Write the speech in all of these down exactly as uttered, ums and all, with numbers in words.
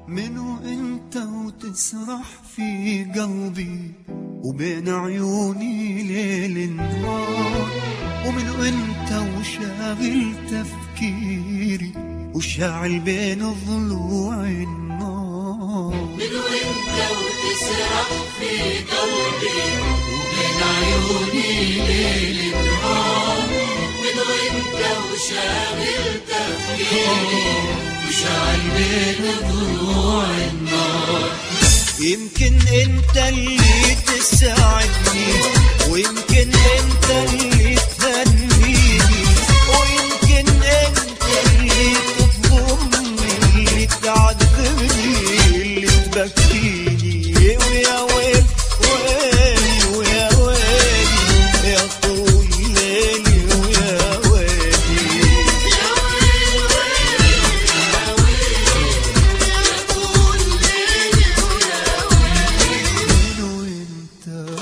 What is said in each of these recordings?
منو انت وتسرح في قلبي وبين عيوني ليل نهار، ومنو انت وشاغل تفكيري وشاعل بين ضلوع النار. منو انت وتسرح في قلبي وبين عيوني ليل نهار، منو انت وشاغل تفكيري وشاعل بين ضلوع النار. يمكن انت اللي تساعدني، ويمكن انت اللي تهنيني، ويمكن انت اللي تظلمني، اللي تعذبني، اللي تبكيني. ويا ويل ويلي ويا ويلي يا طول ليلي ويا ويلي يا ويل ويلي يا ويلي يا طول ليلي ويا ويلي. منو انت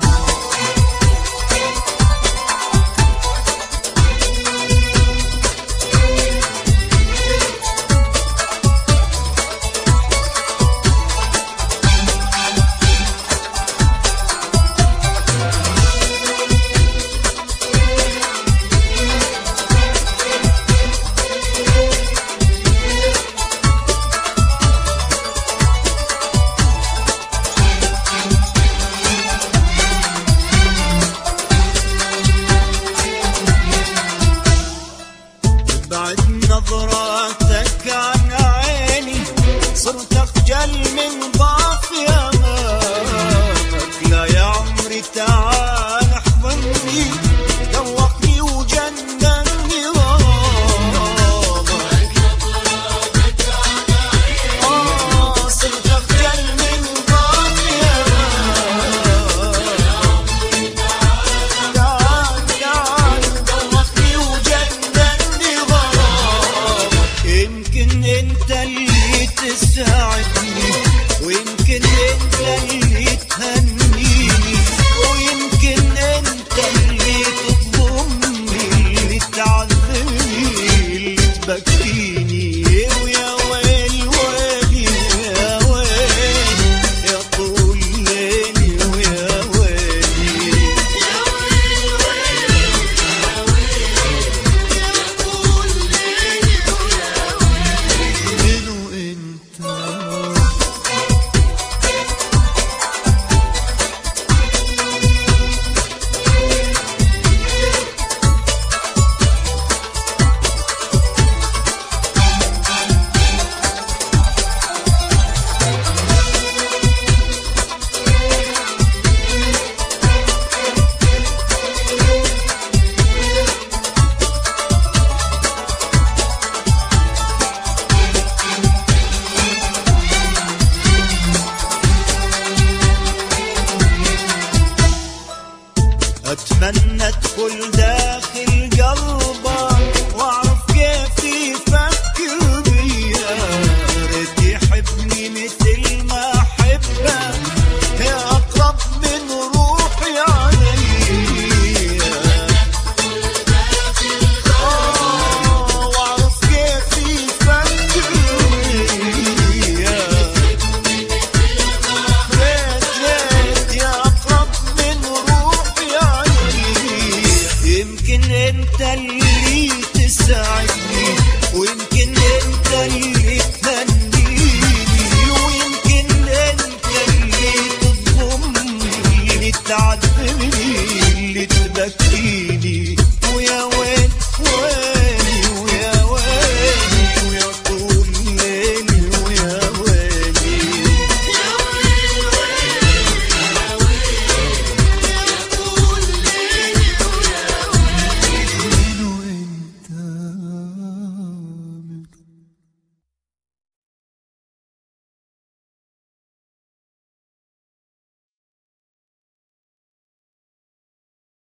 بعد نظراتك عن عيني صرت أخجل من ضعف أمامك. لا يا عمري تعال احضني، دوقني وجنني غرامك. آه صرت أخجل من ضعف أمامك. تعال تعال دوقني وجنني غرامك. يمكن انت اللي تساعدني، ويمكن انت اللي تهني،